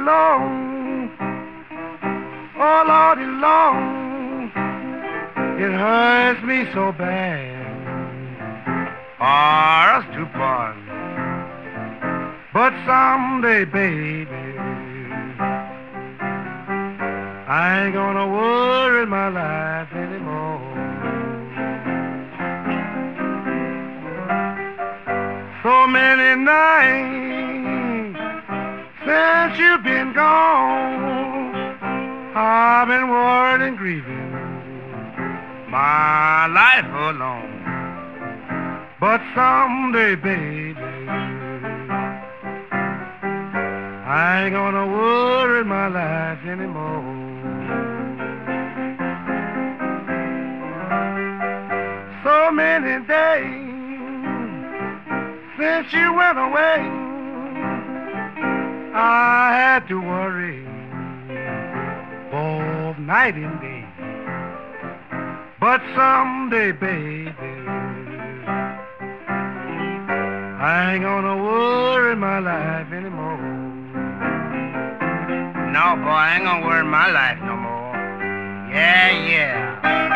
long, oh Lordy long, it hurts me so bad for us to part. But someday, baby, I ain't gonna worry my life anymore. So many nights since you've been gone, I've been worried and grieving my life alone. But someday, baby, I ain't gonna worry my life anymore. So many days since you went away, I had to worry both night and day. But someday, baby, I ain't gonna worry my life anymore. No, boy, I ain't gonna worry my life no more. Yeah, yeah.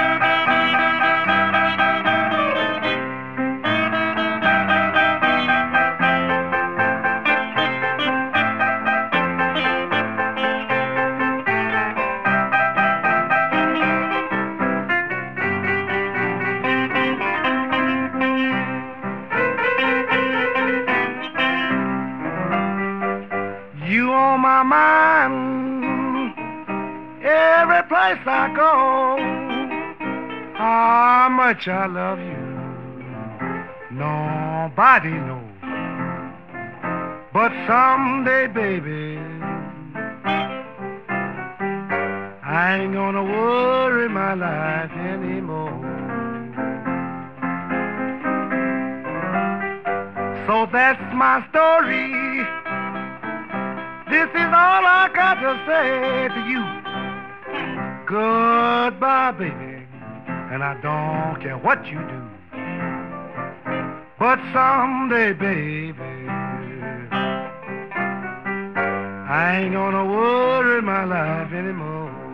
You on my mind every place I go. How much I love you, nobody knows. But someday, baby, I ain't gonna worry my life anymore. So that's my story. This is all I got to say to you. Goodbye, baby, and I don't care what you do. But someday, baby, I ain't gonna worry my life anymore.